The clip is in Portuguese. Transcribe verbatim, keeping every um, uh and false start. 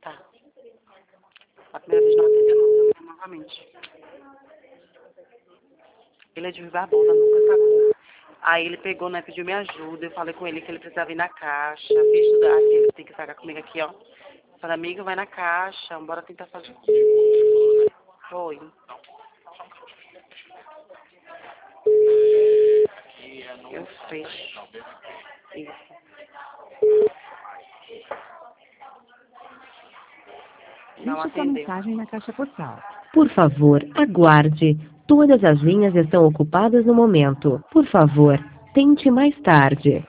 Tá. A primeira vez não atendeu, não. Então, novamente. Ele é de Rio Barbosa, nunca sacou. Aí ele pegou, né, pediu minha ajuda. Eu falei com ele que ele precisava ir na caixa. Fiz tudo aqui, ele tem que sacar comigo aqui, ó. Falei, amigo, vai na caixa, bora tentar fazer. Foi. Eu fiz. Isso. Não Deixe sua atendeu. mensagem na caixa postal. Por favor, aguarde. Todas as linhas estão ocupadas no momento. Por favor, tente mais tarde.